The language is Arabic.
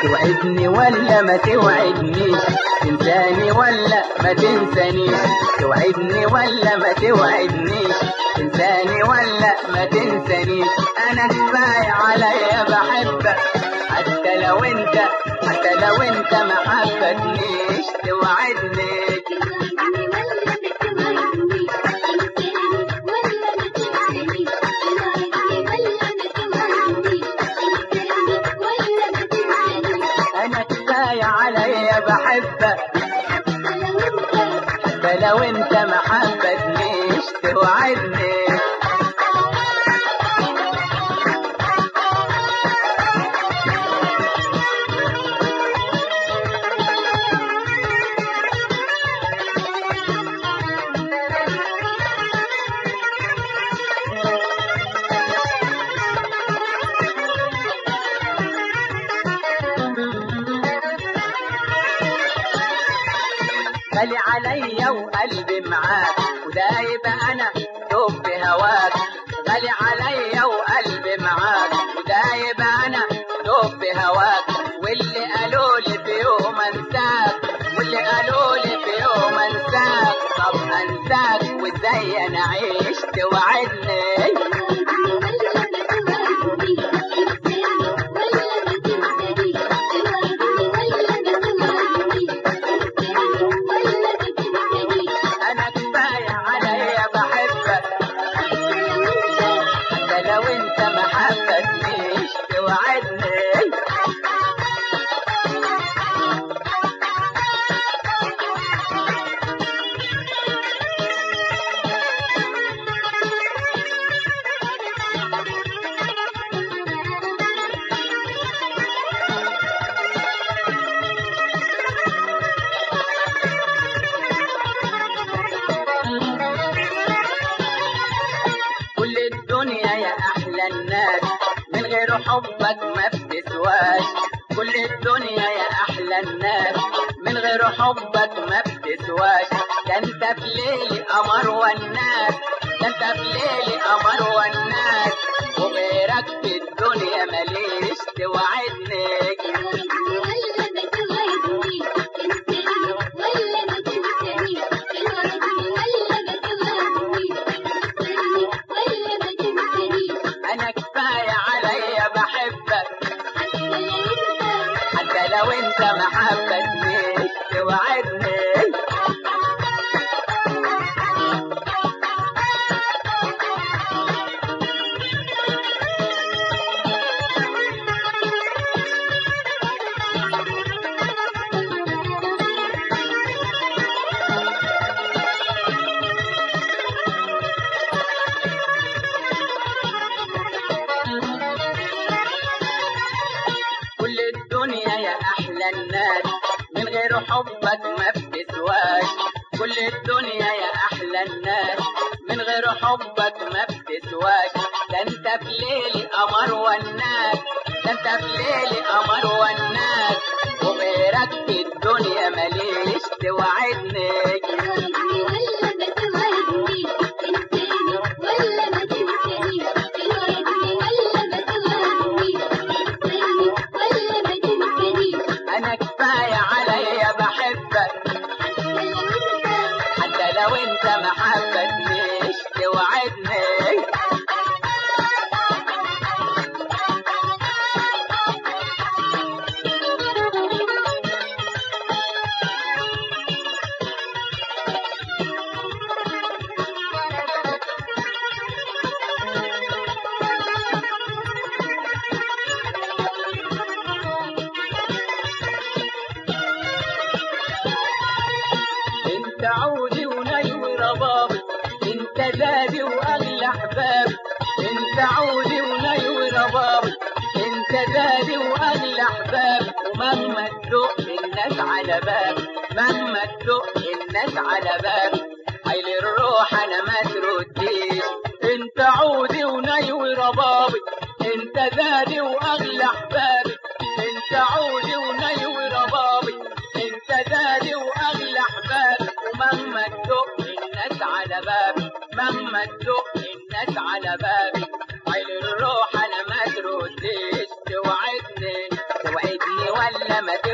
توعدني ولا ما توعدنيش، تنساني ولا ما تنسانيش، توعدني ولا ما توعدنيش، تنساني ولا ما تنسانيش. انا كفاية عليا بحبك حتى لو انت ما حبتنيش. توعدني انا كفاية عليا بحبك حتى لو انت ما حبتنيش. توعدني غالي عليا وقلبي معاك، ودايب انا دوب بهواك. غالي عليا وقلبي معاك، ودايب انا دوب بهواك. واللي قالولي في يوم انساك، واللي قالولي في يوم انساك، طب انساك وازاي انا اعيش؟ توعدني انا كفاية عليا بحبك حتى لو انت ما حبتنيش. توعدني كل الدنيا يا احلى الناس من غير حبك ما بتسواش. كل الدنيا يا احلى الناس من غير حبك ما بتسواش. ده انت في ليلي قمر والناس، ده انت في ليلي قمر والناس، وغيرك في الدنيا ماليش. توعدني انا كفاية عليا بحبك حتى لو انت ما حبتنيش. توعدني كل الدنيا يا احلى الناس من غير حبك ما بتسواش. كل الدنيا يا احلى الناس من غير حبك ما بتسواش. ده انت في ليلي قمر والناس، ده انت في ليلي قمر والناس، وغيرك في الدنيا ماليش. توعدني انا كفاية عليا بحبك حتى لو انت ما حبتنيش. توعدني انت عودي ونيوي ربابي، انت زادي واغلى احبابي. انت عودي ونيوي ربابي، انت زادي واغلى احبابي. ومهما تدق الناس على بابي، مهما تدق الناس على بابي، حيل الروح انا ما ترديش. انت عودي ونيوي ربابي، انت زادي واغلى احبابي. انت عودي ونيوي ربابي، انت زادي واغلى احبابي. ومهما تدق الناس على بابي، مهما تدق الناس على بابي، حيل الروح انا ما ترديش. توعدني ولا ما